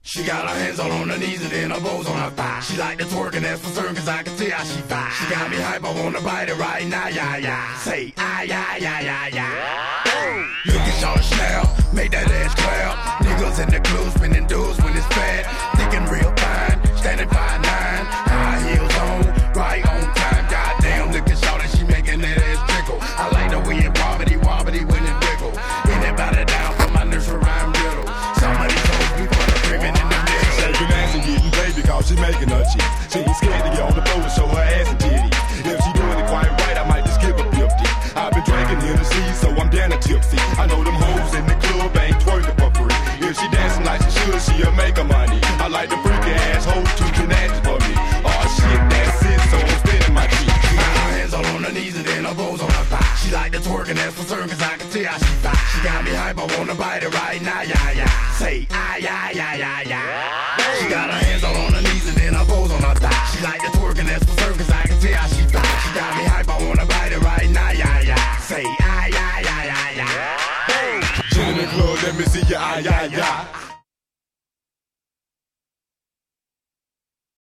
She got her hands all on her knees and then her bows on her thigh. She like to twerk and that's for certain cause I can tell she fine. She got me hype, I wanna bite it right now, yeah, yeah. Say, ah, yeah, yeah, yeah, yeah. Look at y'all snap, make that ass clap. Niggas in the club spinning dudes when it's fat. Thinking real fine, standing 5'9", high heels on, right on time. Goddamn, look at y'all that she making that ass tickle. I like the way it wobbly when it wiggle. Anybody down for my nursery rhyme riddle. Somebody told me for the crimin in the middle. Shaking ass and getting paid because she making her cheeks. She ain't scared to get on the floor to show her ass and titties. If she doing it quite right, I might just give her 50. I've been drinking Hennessy, so I'm down to tipsy. I know them hoes in the club ain't twerking for free. If she dancing like she should, she'll make her money. I like the freaky ass hoes too tenacity for me. Oh shit, that's it, so I'm spinning my cheeks. She got her hands all on her knees and then her bows on her thigh. She like to twerk and that's for certain cause I can tell she fine. She got me hype, I wanna bite it right now, yeah, yeah. Say, ah, yeah, yeah, yeah, yeah. She got her hands all on her knees and then her bows on her thigh. She like to twerk and that's for certain cause I can tell she fine. She got me hype, I wanna bite it right now, yeah, yeah. Say, ah, yeah, yeah, yeah, yeah. Chill in the club, let me see your eye, yeah, yeah.